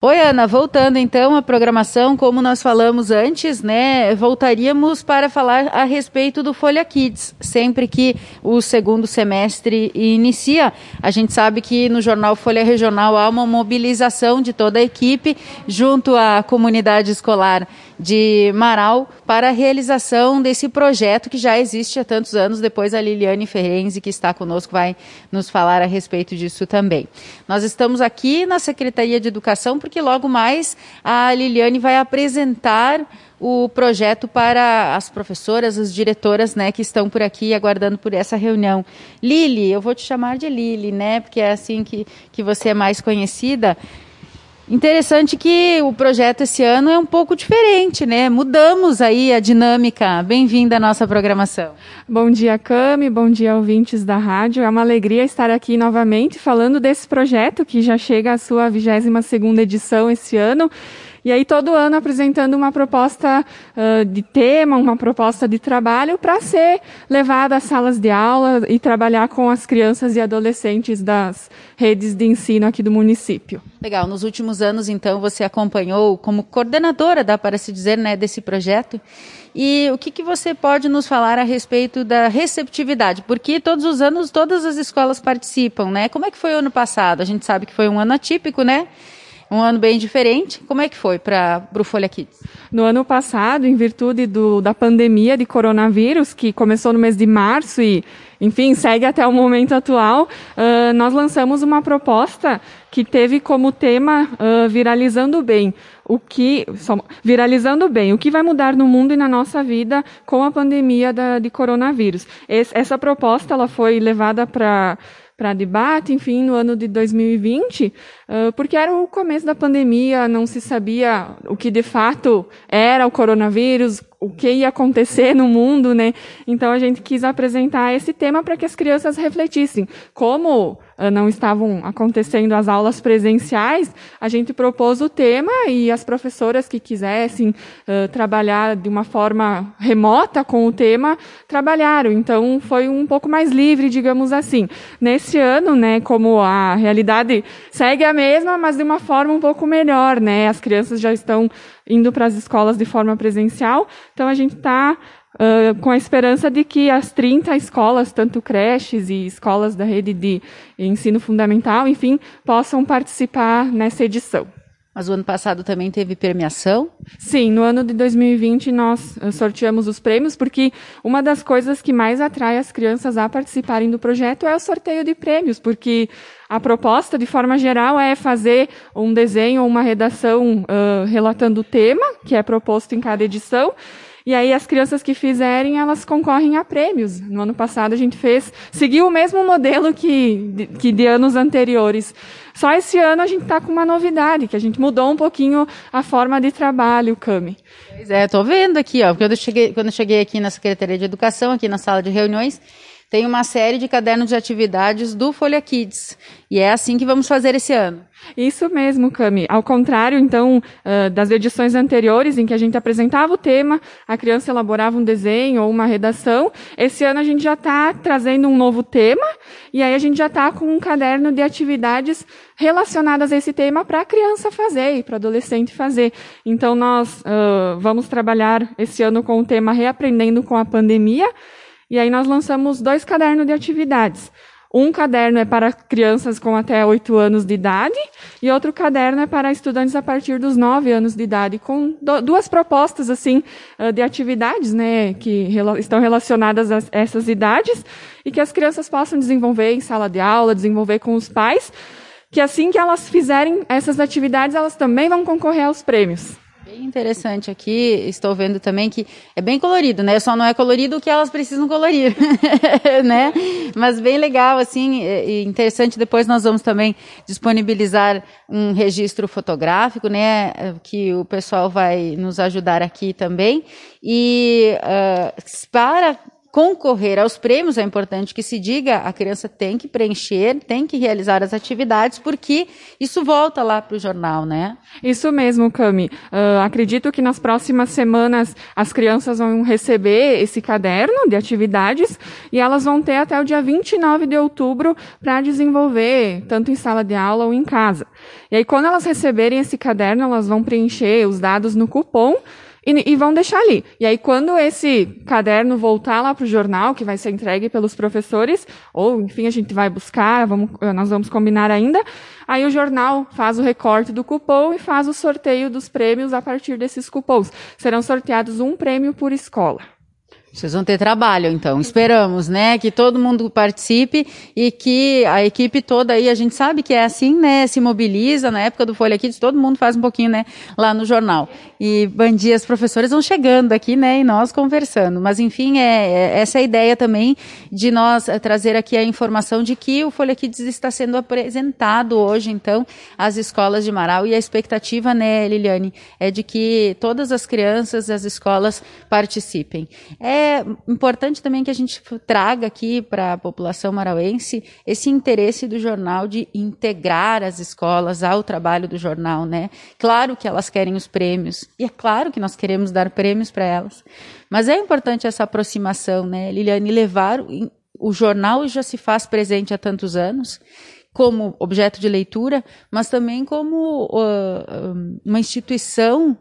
Oi, Ana, voltando então à programação, como nós falamos antes, né, voltaríamos para falar a respeito do Folha Kids. Sempre que o segundo semestre inicia, a gente sabe que no jornal Folha Regional há uma mobilização de toda a equipe junto à comunidade escolar de Marau para a realização desse projeto que já existe há tantos anos. Depois a Liliane Ferenzi, que está conosco, vai nos falar a respeito disso também. Nós estamos aqui na Secretaria de Educação porque logo mais a Liliane vai apresentar o projeto para as professoras, as diretoras, né, que estão por aqui aguardando por essa reunião. Lili, eu vou te chamar de Lili, né, porque é assim que você é mais conhecida. Interessante que o projeto esse ano é um pouco diferente, né? Mudamos aí a dinâmica. Bem-vinda à nossa programação. Bom dia, Cami. Bom dia, ouvintes da rádio. É uma alegria estar aqui novamente falando desse projeto que já chega à sua 22ª edição esse ano. E aí todo ano apresentando uma proposta de tema, uma proposta de trabalho para ser levada às salas de aula e trabalhar com as crianças e adolescentes das redes de ensino aqui do município. Legal. Nos últimos anos, então, você acompanhou como coordenadora, dá para se dizer, né, desse projeto. E o que você pode nos falar a respeito da receptividade? Porque todos os anos todas as escolas participam, né? Como é que foi o ano passado? A gente sabe que foi um ano atípico, né? Um ano bem diferente. Como é que foi para o Folha Kids? No ano passado, em virtude da pandemia de coronavírus, que começou no mês de março e, enfim, segue até o momento atual, nós lançamos uma proposta que teve como tema Viralizando Bem. Viralizando Bem, o que vai mudar no mundo e na nossa vida com a pandemia de coronavírus. Essa proposta ela foi levada para debate, enfim, no ano de 2020, porque era o começo da pandemia, não se sabia o que de fato era o coronavírus, o que ia acontecer no mundo, né? Então a gente quis apresentar esse tema para que as crianças refletissem. Como não estavam acontecendo as aulas presenciais, a gente propôs o tema e as professoras que quisessem trabalhar de uma forma remota com o tema, trabalharam. Então foi um pouco mais livre, digamos assim. Nesse ano, né, como a realidade segue a mesma, mas de uma forma um pouco melhor, né? As crianças já estão indo para as escolas de forma presencial, então a gente está com a esperança de que as 30 escolas, tanto creches e escolas da rede de ensino fundamental, enfim, possam participar nessa edição. Mas o ano passado também teve premiação? Sim, no ano de 2020 nós sorteamos os prêmios, porque uma das coisas que mais atrai as crianças a participarem do projeto é o sorteio de prêmios, porque a proposta, de forma geral, é fazer um desenho ou uma redação relatando o tema, que é proposto em cada edição, e aí as crianças que fizerem, elas concorrem a prêmios. No ano passado a gente seguiu o mesmo modelo que de anos anteriores. Só esse ano a gente está com uma novidade, que a gente mudou um pouquinho a forma de trabalho, Cami. Pois é, estou vendo aqui, ó, porque quando eu cheguei aqui na Secretaria de Educação, aqui na sala de reuniões, tem uma série de cadernos de atividades do Folha Kids. E é assim que vamos fazer esse ano. Isso mesmo, Cami. Ao contrário, então, das edições anteriores, em que a gente apresentava o tema, a criança elaborava um desenho ou uma redação, esse ano a gente já está trazendo um novo tema, e aí a gente já está com um caderno de atividades relacionadas a esse tema para a criança fazer e para o adolescente fazer. Então, nós vamos trabalhar esse ano com o tema Reaprendendo com a Pandemia, e aí nós lançamos 2 cadernos de atividades. Um caderno é para crianças com até 8 anos de idade e outro caderno é para estudantes a partir dos 9 anos de idade, com 2 propostas assim de atividades, né, que estão relacionadas a essas idades e que as crianças possam desenvolver em sala de aula, desenvolver com os pais, que assim que elas fizerem essas atividades, elas também vão concorrer aos prêmios. Bem interessante aqui, estou vendo também que é bem colorido, né? Só não é colorido o que elas precisam colorir, né? Mas bem legal, assim, e interessante. Depois nós vamos também disponibilizar um registro fotográfico, né? Que o pessoal vai nos ajudar aqui também. E para concorrer aos prêmios, é importante que se diga, a criança tem que preencher, tem que realizar as atividades, porque isso volta lá para o jornal, né? Isso mesmo, Cami. Acredito que nas próximas semanas as crianças vão receber esse caderno de atividades e elas vão ter até o dia 29 de outubro para desenvolver, tanto em sala de aula ou em casa. E aí, quando elas receberem esse caderno, elas vão preencher os dados no cupom e vão deixar ali. E aí, quando esse caderno voltar lá para o jornal, que vai ser entregue pelos professores, ou, enfim, a gente vai buscar, nós vamos combinar ainda, aí o jornal faz o recorte do cupom e faz o sorteio dos prêmios a partir desses cupons. Serão sorteados um prêmio por escola. Vocês vão ter trabalho, então. Esperamos, né? Que todo mundo participe e que a equipe toda aí, a gente sabe que é assim, né? Se mobiliza. Na época do Folha Kids, todo mundo faz um pouquinho, né? Lá no jornal. E bom dia, os professores vão chegando aqui, né? E nós conversando. Mas, enfim, essa é a ideia também de nós trazer aqui a informação de que o Folha Kids está sendo apresentado hoje, então, às escolas de Marau. E a expectativa, né, Liliane, é de que todas as crianças das escolas participem. É importante também que a gente traga aqui para a população marauense esse interesse do jornal de integrar as escolas ao trabalho do jornal, né? Claro que elas querem os prêmios, e é claro que nós queremos dar prêmios para elas, mas é importante essa aproximação, né, Liliane, levar o jornal já se faz presente há tantos anos, como objeto de leitura, mas também como uma instituição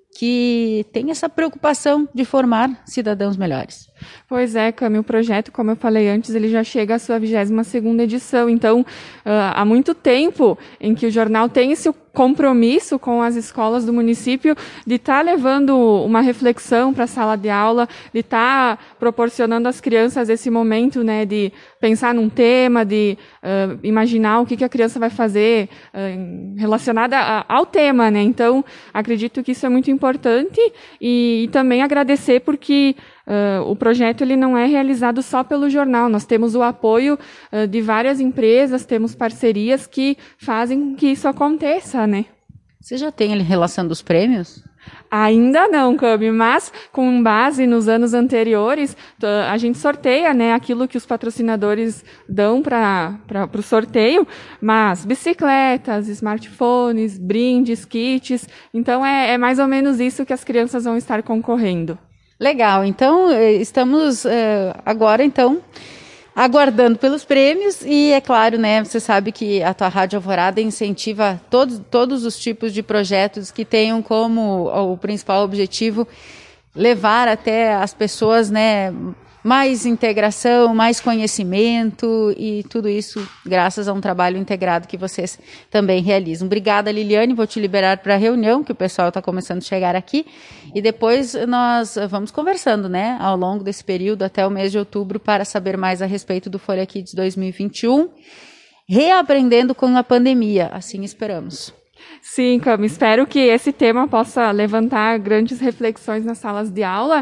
que tem essa preocupação de formar cidadãos melhores. Pois é, Cami, o projeto, como eu falei antes, ele já chega à sua 22ª edição. Então, há muito tempo em que o jornal tem esse compromisso com as escolas do município de estar levando uma reflexão para a sala de aula, de estar proporcionando às crianças esse momento, né, de pensar num tema, de imaginar o que a criança vai fazer relacionada ao tema, né? Então, acredito que isso é muito importante e também agradecer porque o projeto ele não é realizado só pelo jornal, nós temos o apoio de várias empresas, temos parcerias que fazem que isso aconteça, né? Você já tem a relação dos prêmios? Ainda não, Cami, mas com base nos anos anteriores, a gente sorteia, né, aquilo que os patrocinadores dão para o sorteio, mas bicicletas, smartphones, brindes, kits, então é mais ou menos isso que as crianças vão estar concorrendo. Legal, então estamos agora então aguardando pelos prêmios e é claro, né, você sabe que a tua Rádio Alvorada incentiva todos os tipos de projetos que tenham como o principal objetivo levar até as pessoas, né, mais integração, mais conhecimento e tudo isso graças a um trabalho integrado que vocês também realizam. Obrigada, Liliane, vou te liberar para a reunião, que o pessoal está começando a chegar aqui, e depois nós vamos conversando, né, ao longo desse período até o mês de outubro para saber mais a respeito do Folha Kids 2021, reaprendendo com a pandemia, assim esperamos. Sim, Cami, espero que esse tema possa levantar grandes reflexões nas salas de aula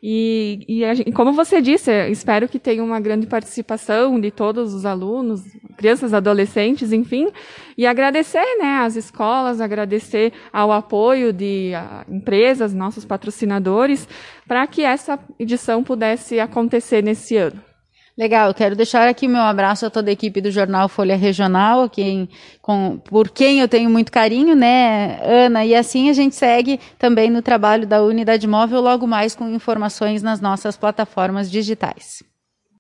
e como você disse, espero que tenha uma grande participação de todos os alunos, crianças, adolescentes, enfim, e agradecer, né, às escolas, agradecer ao apoio de empresas, nossos patrocinadores, para que essa edição pudesse acontecer nesse ano. Legal, eu quero deixar aqui o meu abraço a toda a equipe do Jornal Folha Regional, por quem eu tenho muito carinho, né, Ana? E assim a gente segue também no trabalho da Unidade Móvel, logo mais com informações nas nossas plataformas digitais.